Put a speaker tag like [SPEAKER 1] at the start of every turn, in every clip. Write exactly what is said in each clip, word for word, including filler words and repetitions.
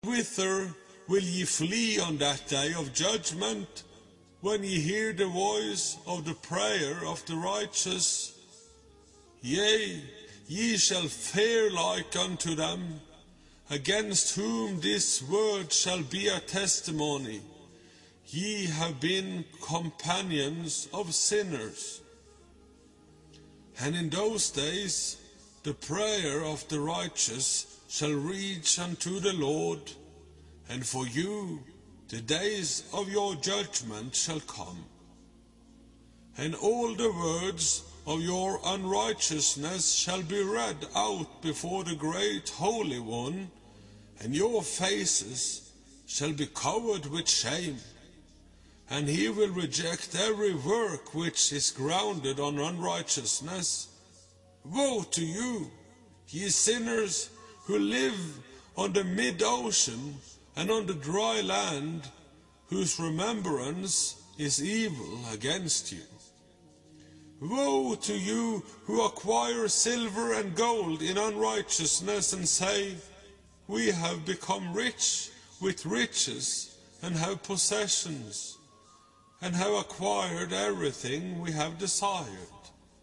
[SPEAKER 1] Whither will ye flee on that day of judgment, when ye hear the voice of the prayer of the righteous? Yea, ye shall fare like unto them, against whom this word shall be a testimony. Ye have been companions of sinners. And in those days the prayer of the righteous shall reach unto the Lord, and for you the days of your judgment shall come. And all the words of your unrighteousness shall be read out before the great Holy One, and your faces shall be covered with shame. And he will reject every work which is grounded on unrighteousness. Woe to you, ye sinners, who live on the mid-ocean and on the dry land, whose remembrance is evil against you. Woe to you who acquire silver and gold in unrighteousness and say, we have become rich with riches and have possessions, and have acquired everything we have desired.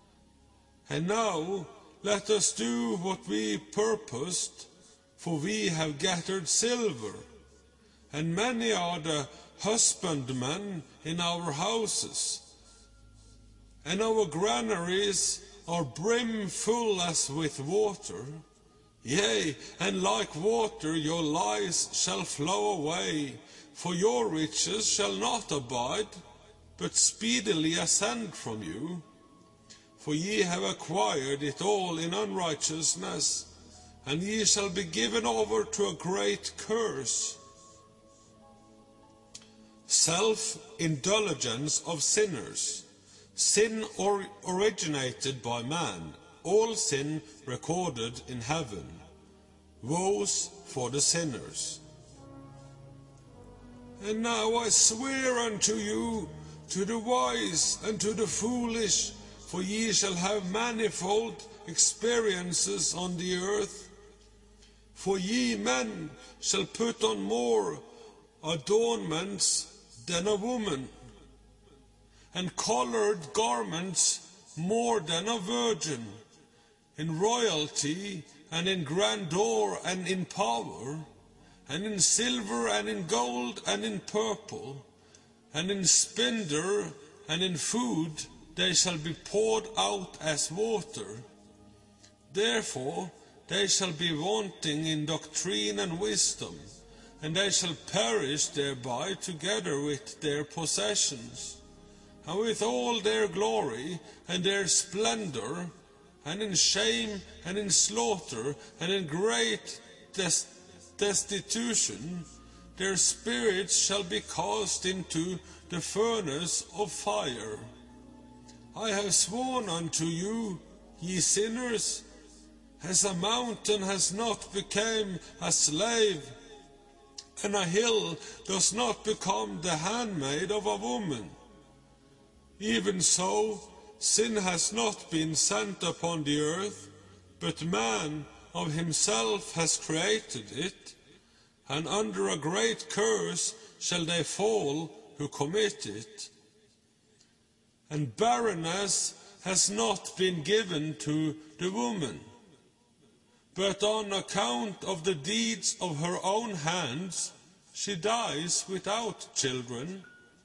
[SPEAKER 1] And now let us do what we purposed, for we have gathered silver, and many are the husbandmen in our houses, and our granaries are brimful as with water. Yea, and like water your lies shall flow away, for your riches shall not abide, but speedily ascend from you. For ye have acquired it all in unrighteousness, and ye shall be given over to a great curse. Self-indulgence of sinners. Sin or originated by man, all sin recorded in heaven. Woes for the sinners. And now I swear unto you, to the wise and to the foolish, for ye shall have manifold experiences on the earth. For ye men shall put on more adornments than a woman, and coloured garments more than a virgin, in royalty and in grandeur and in power, and in silver and in gold and in purple, and in splendour and in food, they shall be poured out as water. Therefore they shall be wanting in doctrine and wisdom, and they shall perish thereby together with their possessions, and with all their glory and their splendour, and in shame and in slaughter and in great des destitution, their spirits shall be cast into the furnace of fire. I have sworn unto you, ye sinners, as a mountain has not become a slave, and a hill does not become the handmaid of a woman, even so sin has not been sent upon the earth, but man of himself has created it, and under a great curse shall they fall who commit it. And barrenness has not been given to the woman, but on account of the deeds of her own hands she dies without children.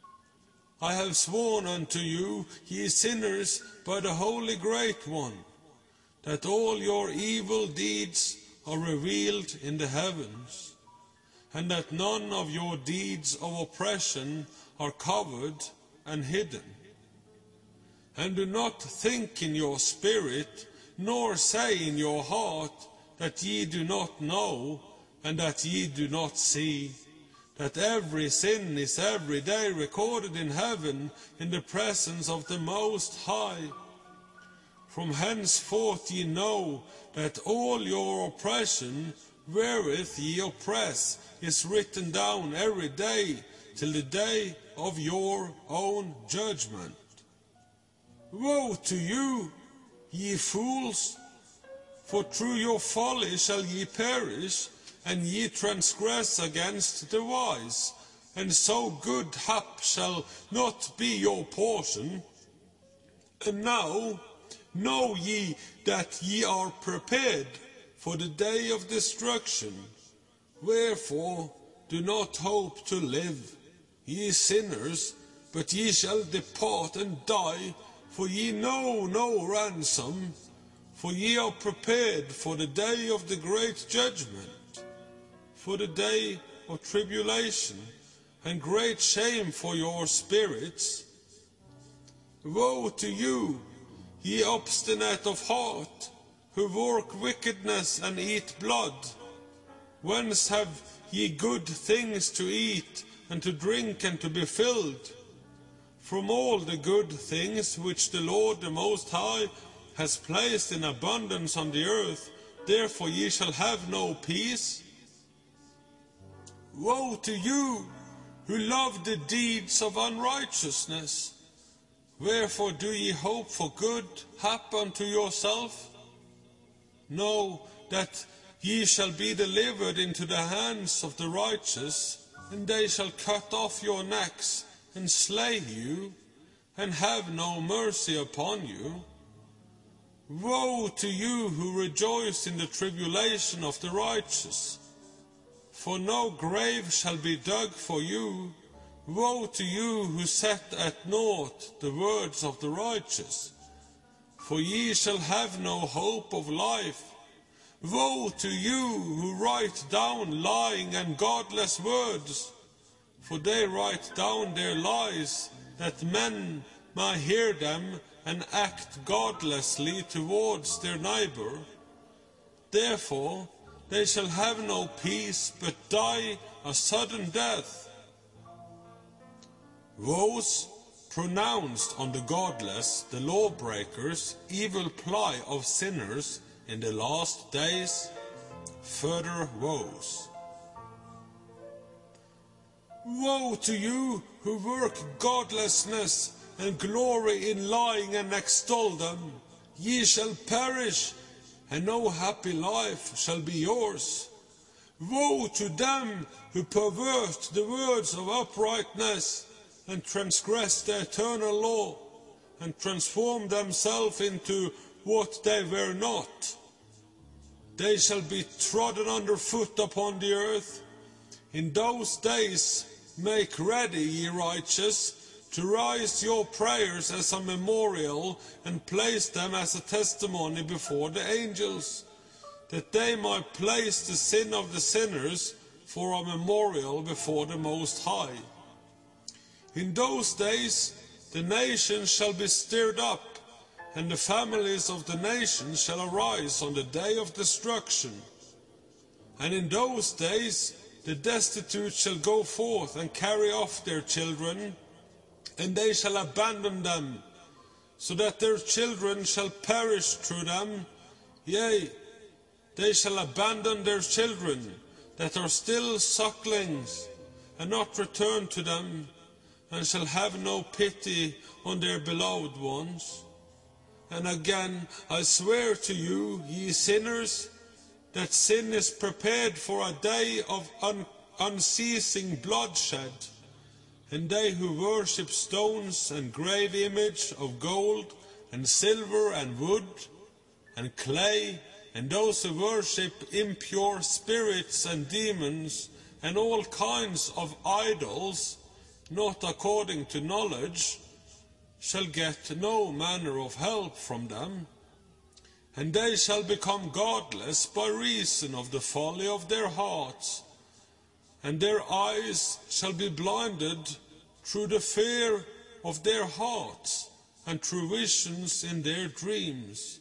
[SPEAKER 1] I have sworn unto you, ye sinners, by the Holy Great One, that all your evil deeds are revealed in the heavens, and that none of your deeds of oppression are covered and hidden. And do not think in your spirit, nor say in your heart, that ye do not know, and that ye do not see, that every sin is every day recorded in heaven in the presence of the Most High. From henceforth ye know that all your oppression wherewith ye oppress is written down every day till the day of your own judgment. Woe to you, ye fools! For through your folly shall ye perish, and ye transgress against the wise, and so good hap shall not be your portion. And now know ye that ye are prepared for the day of destruction. Wherefore do not hope to live, ye sinners, but ye shall depart and die, for ye know no ransom, for ye are prepared for the day of the great judgment, for the day of tribulation, and great shame for your spirits. Woe to you, ye obstinate of heart, who work wickedness and eat blood. Whence have ye good things to eat, and to drink, and to be filled? From all the good things which the Lord the Most High has placed in abundance on the earth, therefore ye shall have no peace. Woe to you, who love the deeds of unrighteousness! Wherefore do ye hope for good hap unto yourself? Know that ye shall be delivered into the hands of the righteous, and they shall cut off your necks, and slay you, and have no mercy upon you. Woe to you who rejoice in the tribulation of the righteous, for no grave shall be dug for you. Woe to you who set at naught the words of the righteous, for ye shall have no hope of life. Woe to you who write down lying and godless words, for they write down their lies, that men may hear them and act godlessly towards their neighbor. Therefore they shall have no peace, but die a sudden death. Woes pronounced on the godless, the lawbreakers, evil ply of sinners in the last days. Further woes. Woe to you who work godlessness and glory in lying and extol them. Ye shall perish, and no happy life shall be yours. Woe to them who pervert the words of uprightness, and transgress the eternal law, and transform themselves into what they were not. They shall be trodden under foot upon the earth. In those days make ready, ye righteous, to rise your prayers as a memorial, and place them as a testimony before the angels, that they might place the sin of the sinners for a memorial before the Most High. In those days the nations shall be stirred up, and the families of the nations shall arise on the day of destruction. And in those days the destitute shall go forth and carry off their children, and they shall abandon them, so that their children shall perish through them. Yea, they shall abandon their children that are still sucklings, and not return to them, and shall have no pity on their beloved ones. And again I swear to you, ye sinners, that sin is prepared for a day of un unceasing bloodshed, and they who worship stones and grave image of gold and silver and wood and clay, and those who worship impure spirits and demons and all kinds of idols, not according to knowledge, shall get no manner of help from them. And they shall become godless by reason of the folly of their hearts, and their eyes shall be blinded through the fear of their hearts, and through visions in their dreams.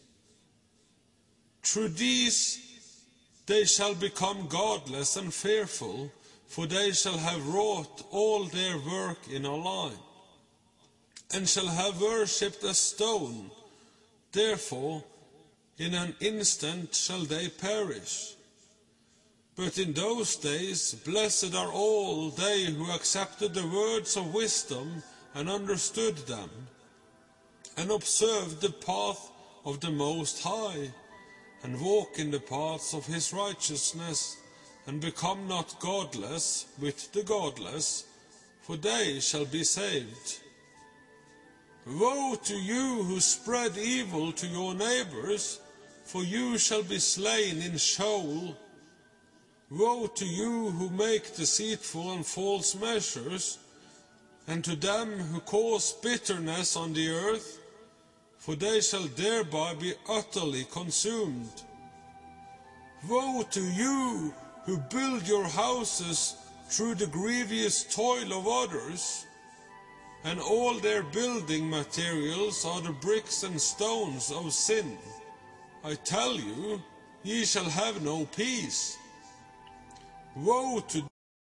[SPEAKER 1] Through these they shall become godless and fearful, for they shall have wrought all their work in a lie, and shall have worshipped a stone. Therefore in an instant shall they perish. But in those days blessed are all they who accepted the words of wisdom and understood them, and observed the path of the Most High, and walk in the paths of his righteousness, and become not godless with the godless, for they shall be saved. Woe to you who spread evil to your neighbors, for you shall be slain in Sheol. Woe to you who make deceitful and false measures, and to them who cause bitterness on the earth, for they shall thereby be utterly consumed. Woe to you who build your houses through the grievous toil of others, and all their building materials are the bricks and stones of sin. I tell you, ye shall have no peace. Woe to